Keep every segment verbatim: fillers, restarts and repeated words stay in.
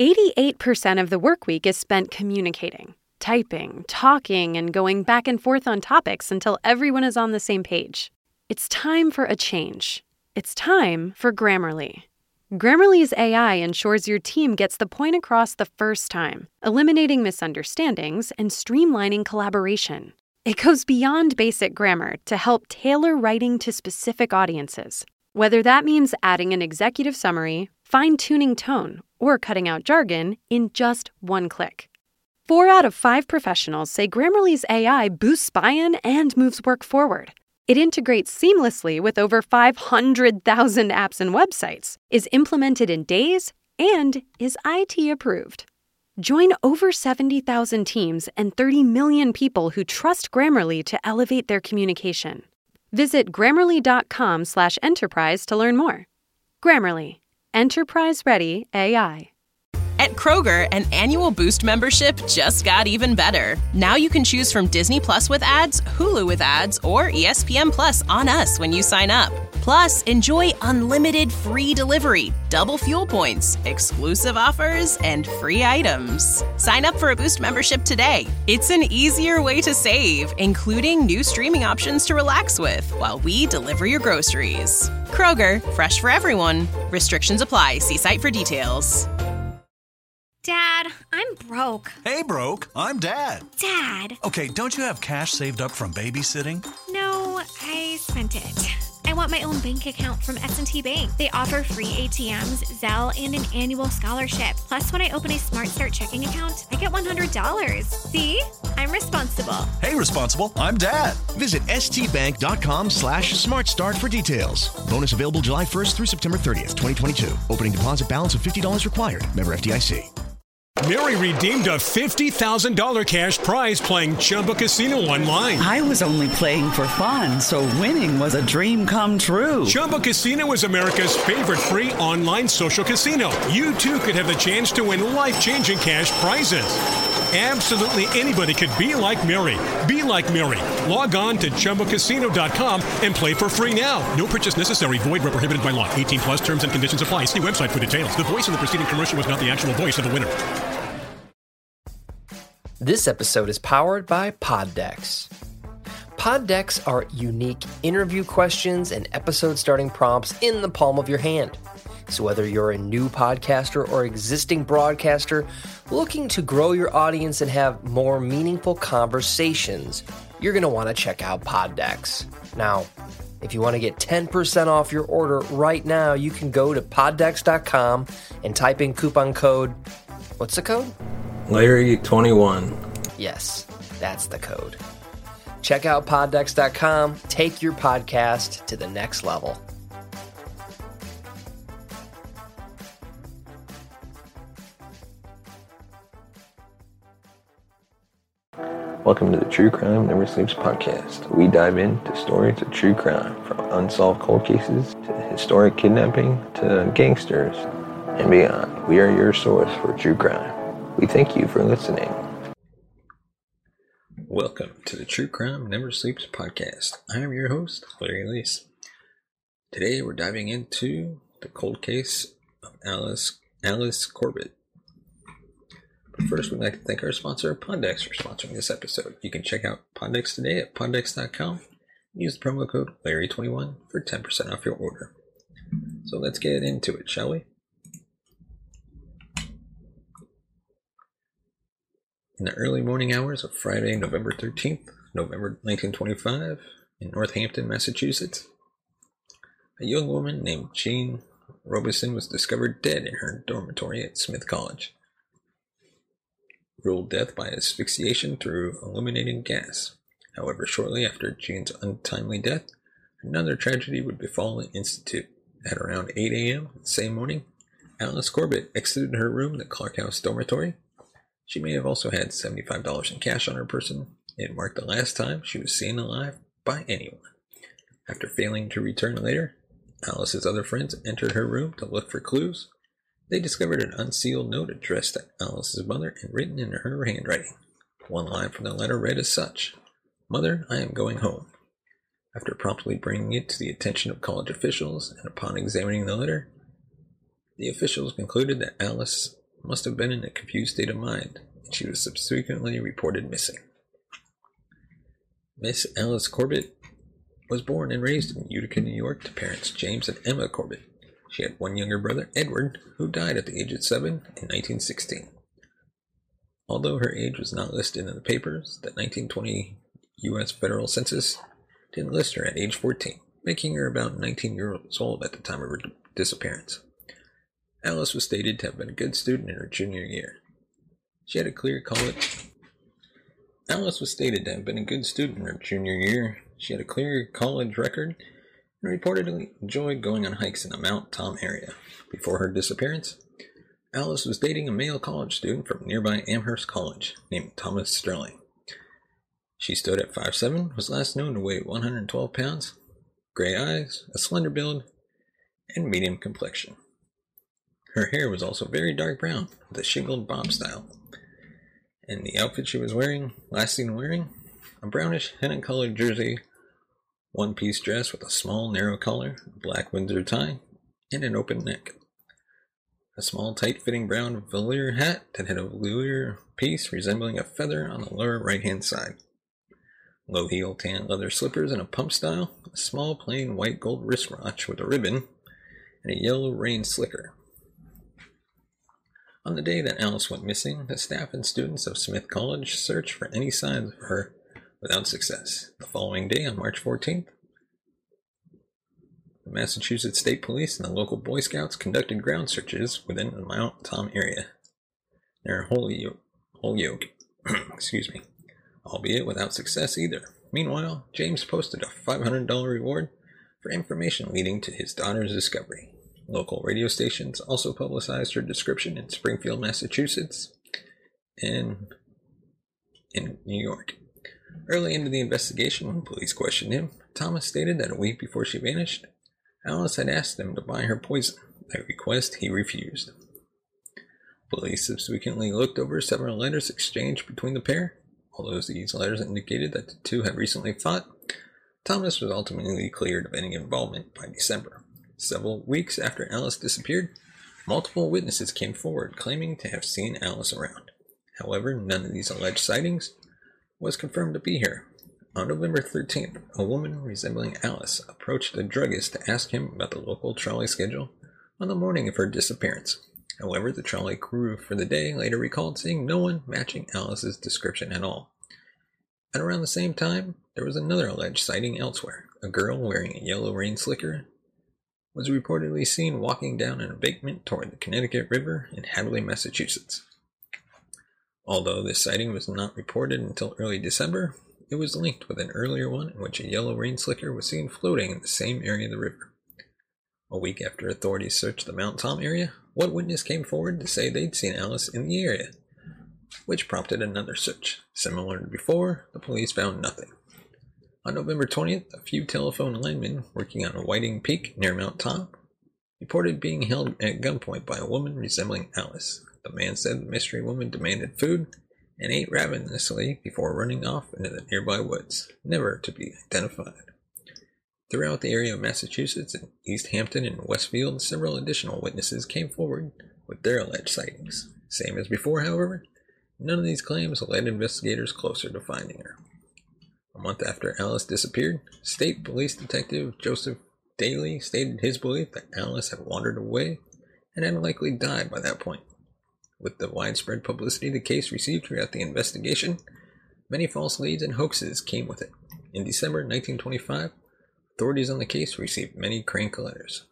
eighty-eight percent of the work week is spent communicating, typing, talking, and going back and forth on topics until everyone is on the same page. It's time for a change. It's time for Grammarly. Grammarly's A I ensures your team gets the point across the first time, eliminating misunderstandings and streamlining collaboration. It goes beyond basic grammar to help tailor writing to specific audiences, whether that means adding an executive summary, fine-tuning tone, or cutting out jargon in just one click. Four out of five professionals say Grammarly's A I boosts buy-in and moves work forward. It integrates seamlessly with over five hundred thousand apps and websites, is implemented in days, and is I T approved. Join over seventy thousand teams and thirty million people who trust Grammarly to elevate their communication. Visit grammarly.com slash enterprise to learn more. Grammarly. Enterprise-ready A I. At Kroger, an annual Boost membership just got even better. Now you can choose from Disney Plus with ads, Hulu with ads, or E S P N Plus on us when you sign up. Plus, enjoy unlimited free delivery, double fuel points, exclusive offers, and free items. Sign up for a Boost membership today. It's an easier way to save, including new streaming options to relax with while we deliver your groceries. Kroger, fresh for everyone. Restrictions apply. See site for details. Dad, I'm broke. Hey, broke. I'm Dad. Dad. Okay, don't you have cash saved up from babysitting? No, I spent it. I want my own bank account from S and T Bank. They offer free A T Ms, Zelle, and an annual scholarship. Plus, when I open a Smart Start checking account, I get one hundred dollars. See? I'm responsible. Hey, responsible. I'm Dad. Visit stbank.com slash smartstart for details. Bonus available July first through September thirtieth, twenty twenty-two. Opening deposit balance of fifty dollars required. Member F D I C. Mary redeemed a fifty thousand dollars cash prize playing Chumba Casino online. I was only playing for fun, so winning was a dream come true. Chumba Casino is America's favorite free online social casino. You, too, could have the chance to win life-changing cash prizes. Absolutely anybody could be like Mary. Be like Mary. Log on to Chumba Casino dot com and play for free now. No purchase necessary. Void where prohibited by law. eighteen plus terms and conditions apply. See website for details. The voice in the preceding commercial was not the actual voice of the winner. This episode is powered by Poddex. Poddex are unique interview questions and episode starting prompts in the palm of your hand. So whether you're a new podcaster or existing broadcaster looking to grow your audience and have more meaningful conversations, you're going to want to check out Poddex. Now, if you want to get ten percent off your order right now, you can go to poddex dot com and type in coupon code, what's the code? Larry twenty-one. Yes, that's the code. Check out poddex dot com. Take your podcast to the next level. Welcome to the True Crime Never Sleeps podcast. We dive into stories of true crime, from unsolved cold cases to historic kidnapping to gangsters and beyond. We are your source for true crime. We thank you for listening. Welcome to the True Crime Never Sleeps podcast. I am your host, Larry Lease. Today we're diving into the cold case of Alice Alice Corbett. But first, we'd like to thank our sponsor, Poddex, for sponsoring this episode. You can check out Poddex today at poddex dot com and use the promo code Larry twenty-one for ten percent off your order. So let's get into it, shall we? In the early morning hours of Friday, November thirteenth, November nineteen twenty-five, in Northampton, Massachusetts, a young woman named Jean Robison was discovered dead in her dormitory at Smith College. Ruled death by asphyxiation through illuminating gas. However, shortly after Jean's untimely death, another tragedy would befall the Institute. At around eight a.m. the same morning, Alice Corbett exited her room in the Clark House dormitory. She may have also had seventy-five dollars in cash on her person. It marked the last time she was seen alive by anyone. After failing to return later, Alice's other friends entered her room to look for clues. They discovered an unsealed note addressed to Alice's mother and written in her handwriting. One line from the letter read as such: "Mother, I am going home." After promptly bringing it to the attention of college officials, and upon examining the letter, the officials concluded that Alice must have been in a confused state of mind, and she was subsequently reported missing. Miss Alice Corbett was born and raised in Utica, New York, to parents James and Emma Corbett. She had one younger brother, Edward, who died at the age of seven in nineteen sixteen. Although her age was not listed in the papers, the nineteen twenty U S federal census didn't list her at age fourteen, making her about nineteen years old at the time of her disappearance. Alice was stated to have been a good student in her junior year. She had a clear college. Alice was stated to have been a good student in her junior year. She had a clear college record and reportedly enjoyed going on hikes in the Mount Tom area. Before her disappearance, Alice was dating a male college student from nearby Amherst College named Thomas Sterling. She stood at five foot seven, was last known to weigh one hundred twelve pounds, gray eyes, a slender build, and medium complexion. Her hair was also very dark brown, with a shingled bob style. And the outfit she was wearing, last seen wearing, a brownish henna-colored jersey, one-piece dress with a small, narrow collar, a black Windsor tie, and an open neck. A small, tight-fitting brown velour hat that had a velour piece resembling a feather on the lower right-hand side. Low-heel tan leather slippers in a pump style, a small, plain white gold wristwatch with a ribbon, and a yellow rain slicker. On the day that Alice went missing, the staff and students of Smith College searched for any signs of her without success. The following day, on March fourteenth, the Massachusetts State Police and the local Boy Scouts conducted ground searches within the Mount Tom area near Holyoke, Holyoke excuse me, albeit without success either. Meanwhile, James posted a five hundred dollars reward for information leading to his daughter's discovery. Local radio stations also publicized her description in Springfield, Massachusetts, and in New York. Early into the investigation, when police questioned him, Thomas stated that a week before she vanished, Alice had asked him to buy her poison, a request he refused. Police subsequently looked over several letters exchanged between the pair. Although these letters indicated that the two had recently fought, Thomas was ultimately cleared of any involvement by December. Several weeks after Alice disappeared, multiple witnesses came forward claiming to have seen Alice around. However, none of these alleged sightings was confirmed to be her. On November thirteenth, a woman resembling Alice approached a druggist to ask him about the local trolley schedule on the morning of her disappearance. However, the trolley crew for the day later recalled seeing no one matching Alice's description at all. At around the same time, there was another alleged sighting elsewhere. A girl wearing a yellow rain slicker was reportedly seen walking down an embankment toward the Connecticut River in Hadley, Massachusetts. Although this sighting was not reported until early December, it was linked with an earlier one in which a yellow rain slicker was seen floating in the same area of the river. A week after authorities searched the Mount Tom area, one witness came forward to say they'd seen Alice in the area, which prompted another search. Similar to before, the police found nothing. On November twentieth, a few telephone linemen working on Whiting Peak near Mount Tom reported being held at gunpoint by a woman resembling Alice. The man said the mystery woman demanded food and ate ravenously before running off into the nearby woods, never to be identified. Throughout the area of Massachusetts, in East Hampton and Westfield, several additional witnesses came forward with their alleged sightings. Same as before, however, none of these claims led investigators closer to finding her. A month after Alice disappeared, State Police Detective Joseph Daly stated his belief that Alice had wandered away and had likely died by that point. With the widespread publicity the case received throughout the investigation, many false leads and hoaxes came with it. In December nineteen twenty-five, authorities on the case received many crank letters.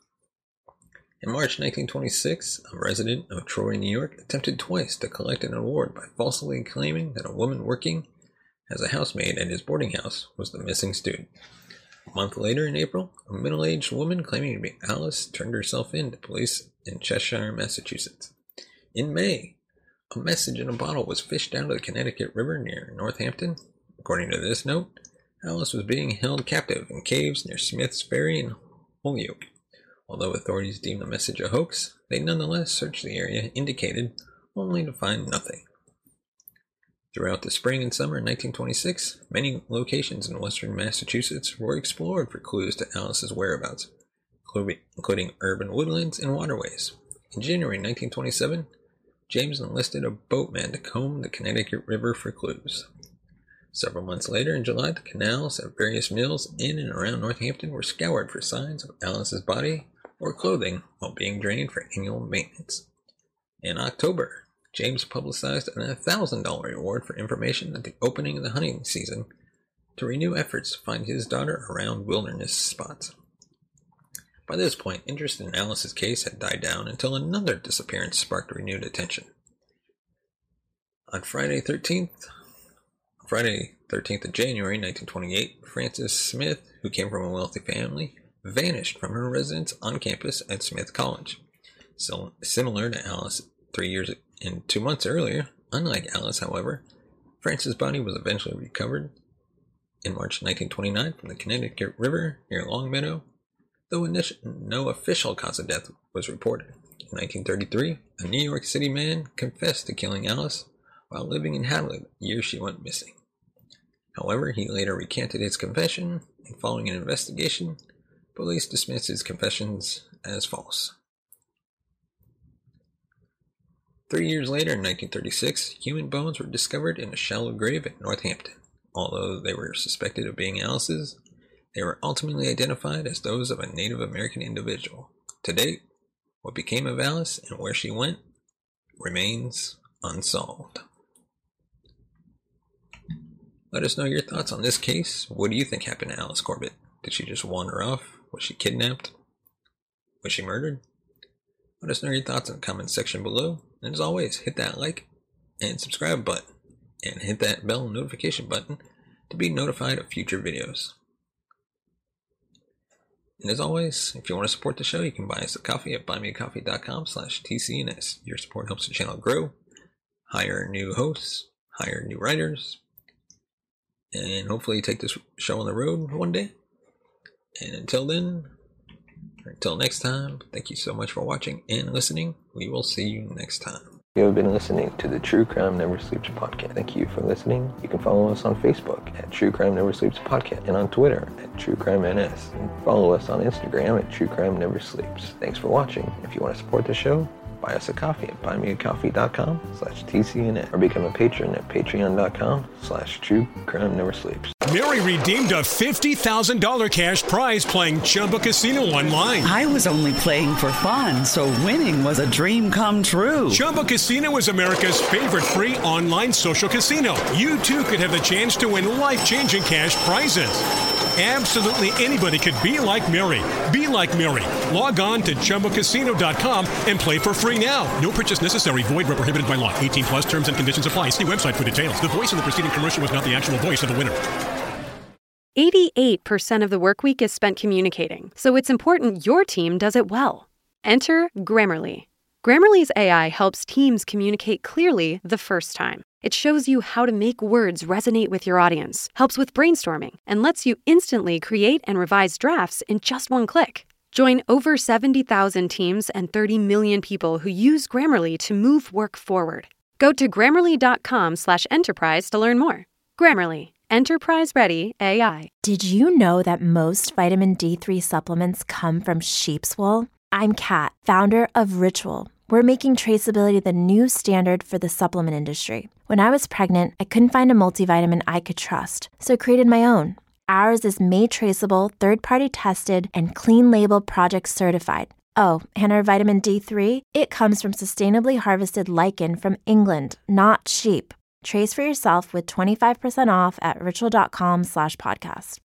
In March nineteen twenty-six, a resident of Troy, New York, attempted twice to collect an award by falsely claiming that a woman working as a housemaid at his boarding house was the missing student. A month later, in April, a middle-aged woman claiming to be Alice turned herself in to police in Cheshire, Massachusetts. In May, a message in a bottle was fished out of the Connecticut River near Northampton. According to this note, Alice was being held captive in caves near Smith's Ferry in Holyoke. Although authorities deemed the message a hoax, they nonetheless searched the area indicated, only to find nothing. Throughout the spring and summer of nineteen twenty-six, many locations in western Massachusetts were explored for clues to Alice's whereabouts, including urban woodlands and waterways. In January nineteen twenty-seven, James enlisted a boatman to comb the Connecticut River for clues. Several months later, in July, the canals at various mills in and around Northampton were scoured for signs of Alice's body or clothing while being drained for annual maintenance. In October, James publicized an one thousand dollars reward for information at the opening of the hunting season to renew efforts to find his daughter around wilderness spots. By this point, interest in Alice's case had died down until another disappearance sparked renewed attention. On Friday thirteenth, Friday thirteenth of January nineteen twenty-eight, Frances Smith, who came from a wealthy family, vanished from her residence on campus at Smith College. So, similar to Alice three years and two months earlier, unlike Alice, however, Frances' body was eventually recovered in March nineteen twenty-nine from the Connecticut River near Longmeadow, though initial, no official cause of death was reported. In nineteen thirty-three, a New York City man confessed to killing Alice while living in Hadley the year she went missing. However, he later recanted his confession, and following an investigation, police dismissed his confessions as false. Three years later, in nineteen thirty-six, human bones were discovered in a shallow grave at Northampton. Although they were suspected of being Alice's, they were ultimately identified as those of a Native American individual. To date, what became of Alice and where she went remains unsolved. Let us know your thoughts on this case. What do you think happened to Alice Corbett? Did she just wander off? Was she kidnapped? Was she murdered? Let us know your thoughts in the comments section below. And as always, hit that like and subscribe button. And hit that bell notification button to be notified of future videos. And as always, if you want to support the show, you can buy us a coffee at buymeacoffee.com slash TCNS. Your support helps the channel grow, hire new hosts, hire new writers, and hopefully take this show on the road one day. And until then, or until next time, thank you so much for watching and listening. We will see you next time. You have been listening to the True Crime Never Sleeps podcast. Thank you for listening. You can follow us on Facebook at True Crime Never Sleeps podcast and on Twitter at True Crime N S. And follow us on Instagram at True Crime Never Sleeps. Thanks for watching. If you want to support the show, buy us a coffee at buymeacoffee.com slash TCNS or become a patron at patreon.com slash True Crime Never Sleeps. Mary redeemed a fifty thousand dollars cash prize playing Chumba Casino online. I was only playing for fun, so winning was a dream come true. Chumba Casino is America's favorite free online social casino. You too could have the chance to win life-changing cash prizes. Absolutely anybody could be like Mary. Be like Mary. Log on to Chumba Casino dot com and play for free now. No purchase necessary. Void where prohibited by law. eighteen plus terms and conditions apply. See website for details. The voice in the preceding commercial was not the actual voice of the winner. eighty-eight percent of the work week is spent communicating, so it's important your team does it well. Enter Grammarly. Grammarly's A I helps teams communicate clearly the first time. It shows you how to make words resonate with your audience, helps with brainstorming, and lets you instantly create and revise drafts in just one click. Join over seventy thousand teams and thirty million people who use Grammarly to move work forward. Go to grammarly.com slash enterprise to learn more. Grammarly. Enterprise-ready A I. Did you know that most vitamin D three supplements come from sheep's wool? I'm Kat, founder of Ritual. We're making traceability the new standard for the supplement industry. When I was pregnant, I couldn't find a multivitamin I could trust, so I created my own. Ours is made traceable, third-party tested, and clean label project certified. Oh, and our vitamin D three? It comes from sustainably harvested lichen from England, not sheep. Trace for yourself with twenty-five percent off at ritual.com slash podcast.